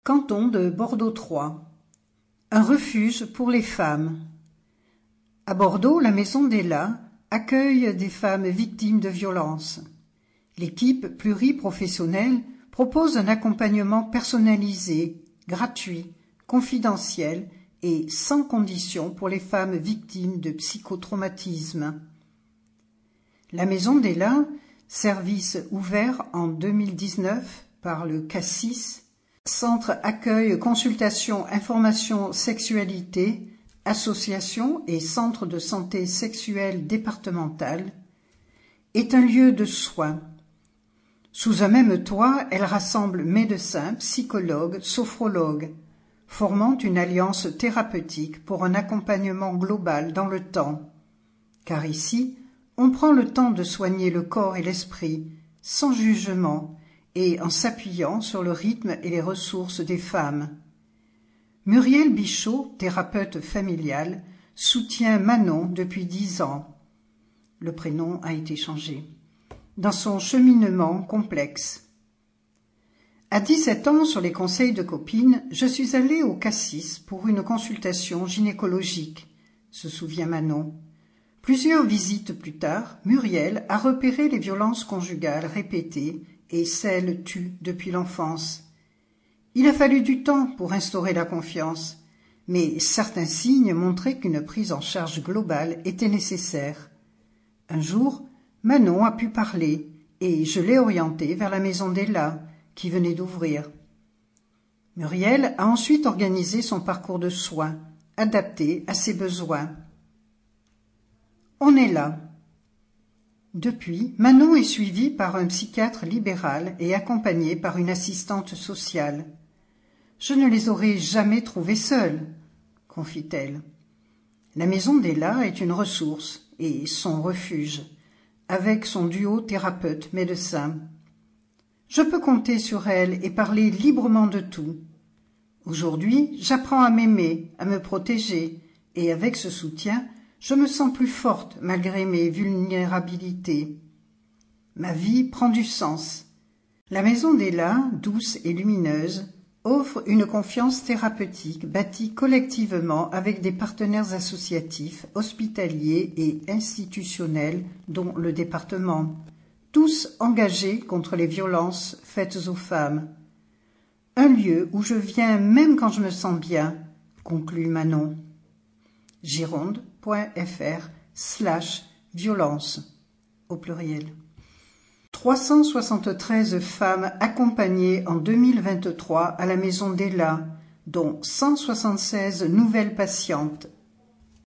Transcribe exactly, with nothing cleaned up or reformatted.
Canton de Bordeaux-trois. Un refuge pour les femmes. À Bordeaux, la Maison d'Ella accueille des femmes victimes de violences. L'équipe pluriprofessionnelle propose un accompagnement personnalisé, gratuit, confidentiel et sans condition pour les femmes victimes de psychotraumatisme. La Maison d'Ella, service ouvert en deux mille dix-neuf par le Cassis, Centre accueil, consultation, information, sexualité, association et centre de santé sexuelle départemental, est un lieu de soins. Sous un même toit, elle rassemble médecins, psychologues, sophrologues, formant une alliance thérapeutique pour un accompagnement global dans le temps. Car ici, on prend le temps de soigner le corps et l'esprit, sans jugement, et en s'appuyant sur le rythme et les ressources des femmes. Muriel Bichot, thérapeute familiale, soutient Manon depuis dix ans. Le prénom a été changé. Dans son cheminement complexe. À dix-sept ans, sur les conseils de copines, je suis allée au Cassis pour une consultation gynécologique, se souvient Manon. Plusieurs visites plus tard, Muriel a repéré les violences conjugales répétées et celles tues depuis l'enfance. Il a fallu du temps pour instaurer la confiance, mais certains signes montraient qu'une prise en charge globale était nécessaire. Un jour, Manon a pu parler et je l'ai orientée vers la Maison d'Ella, qui venait d'ouvrir. Muriel a ensuite organisé son parcours de soins, adapté à ses besoins. On est là. Depuis, Manon est suivie par un psychiatre libéral et accompagnée par une assistante sociale. Je ne les aurais jamais trouvées seules, confie-t-elle. La Maison d'Ella est une ressource et son refuge, avec son duo thérapeute-médecin. Je peux compter sur elle et parler librement de tout. Aujourd'hui, j'apprends à m'aimer, à me protéger, et avec ce soutien, je me sens plus forte malgré mes vulnérabilités. Ma vie prend du sens. La Maison d'Ella, douce et lumineuse, offre une confiance thérapeutique bâtie collectivement avec des partenaires associatifs, hospitaliers et institutionnels, dont le département, tous engagés contre les violences faites aux femmes. Un lieu où je viens même quand je me sens bien, conclut Manon. Gironde.fr slash violence au pluriel. trois cent soixante-treize femmes accompagnées en deux mille vingt-trois à la Maison d'Ella, dont cent soixante-seize nouvelles patientes